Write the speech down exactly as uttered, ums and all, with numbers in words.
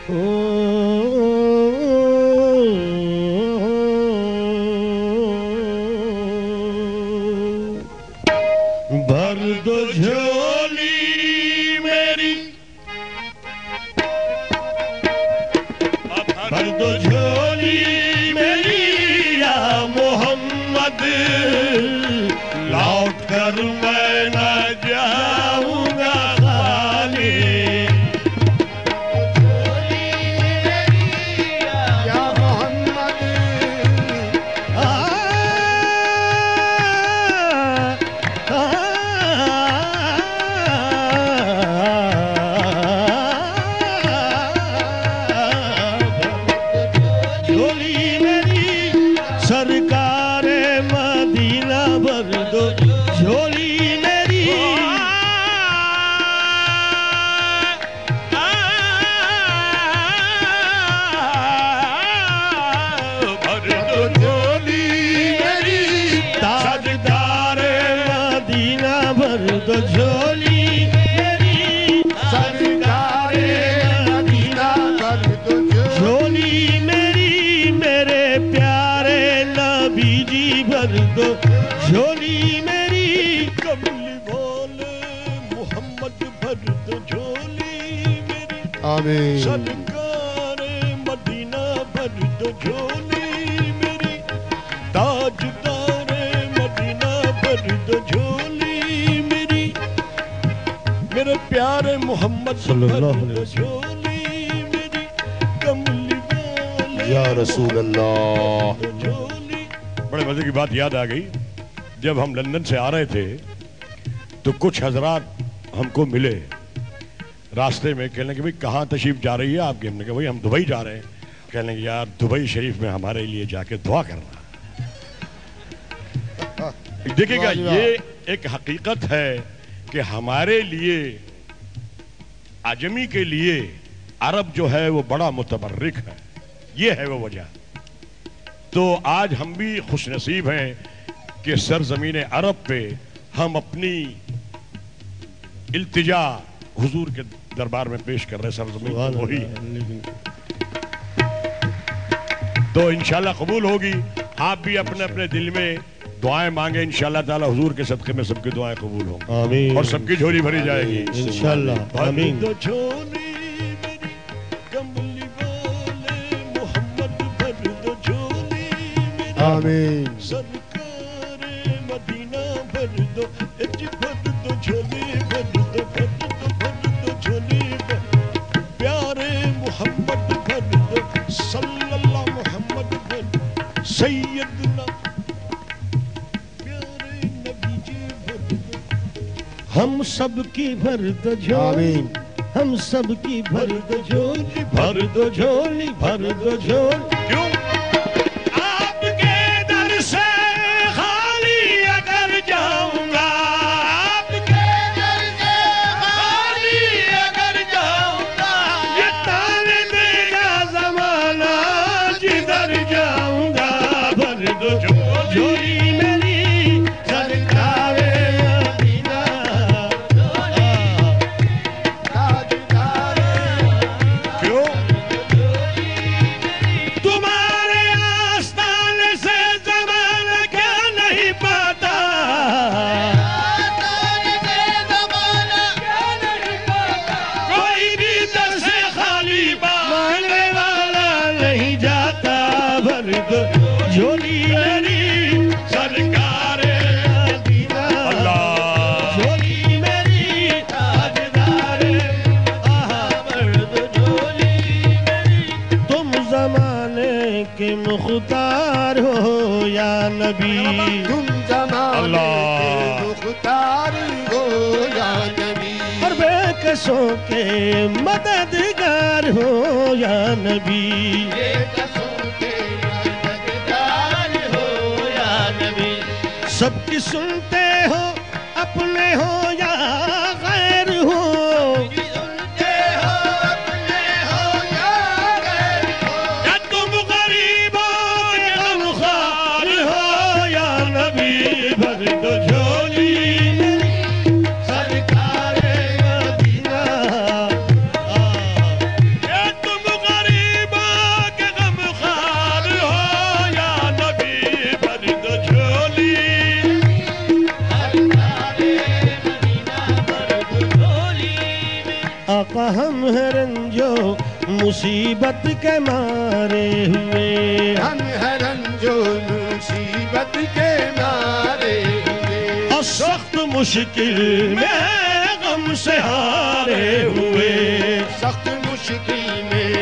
بھر دو جھولی میری، بھر دو جھولی میری یا محمد، لوٹ کر میں نہ جاؤں گا خالی۔ سرکار مدینہ بھر دو جھولی میری، بھر دو جھولی میری، تاجدار مدینہ بھر دو جھولی میری، سرکار مدینہ بھر دو جھولی میری، میرے پیارے نبی جی بھر دو جھولی میری، کملی بولے محمد بھر دو جھولی میری، آمین، سرکار مدینہ بھر دو جھولی میری، تاجدار مدینہ بھر دو جھولی میری، میرے پیارے محمد صلی اللہ علیہ وسلم میری، کملی بولے یا رسول اللہ۔ بڑے مزے کی بات یاد آ گئی، جب ہم لندن سے آ رہے تھے تو کچھ حضرات ہم کو ملے راستے میں، کہنے کہ بھئی کہاں تشریف جا رہی ہے آپ کی؟ ہم نے کہا بھئی ہم دبئی جا رہے ہیں۔ کہنے کہ یار دبئی شریف میں ہمارے لیے جا کے دعا کرنا۔ دیکھیں گا یہ ایک حقیقت ہے کہ ہمارے لیے، عجمی کے لیے عرب جو ہے وہ بڑا متبرک ہے، یہ ہے وہ وجہ۔ تو آج ہم بھی خوش نصیب ہیں کہ سرزمین عرب پہ ہم اپنی التجا حضور کے دربار میں پیش کر رہے ہیں، سرزمین وہی ہے تو انشاءاللہ قبول ہوگی۔ آپ بھی اپنے اپنے دل میں دعائیں مانگیں، انشاءاللہ تعالی حضور کے صدقے میں سب کی دعائیں قبول ہوں، آمین، اور سب کی جھولی بھری جائے گی انشاءاللہ، آمین۔ آمین، سرکار مدینہ بھر دو، اج بھر دو جھولی، بھر دو بھر دو بھر دو جھولی، پیارے محمد بھر دو، صلی اللہ محمد بھر دو، سیدنا پیارے نبی جی بھر دو، ہم سب کی بھر دو جھولی، ہم سب کی بھر دو جھولی، بھر دو جھولی، بھر دو جھولی۔ کیوں جھولی میری سرکار مدینہ، جھولی میری تاجدار، بھر دو جھولی میری، تم زمانے کے مختار ہو یا نبی، تم زمانے کے مختار ہو یا نبی، اور بے کسوں کے مددگار ہو یا نبی، بے کسوں سب کی سنتے ہو، اپنے ہو یا غیر ہو، سنتے ہو اپنے ہو یا غیر ہو، یا تم غریب ہو یا غمخوار ہو یا نبی، بھر دو جھولی سرکار مدینہ، یا تم آقا ہم ہیں رنجو مصیبت کے مارے ہوئے، ہم ہیں رنجو مصیبت کے مارے ہوئے، اور سخت مشکل میں غم سے ہارے ہوئے، سخت مشکل میں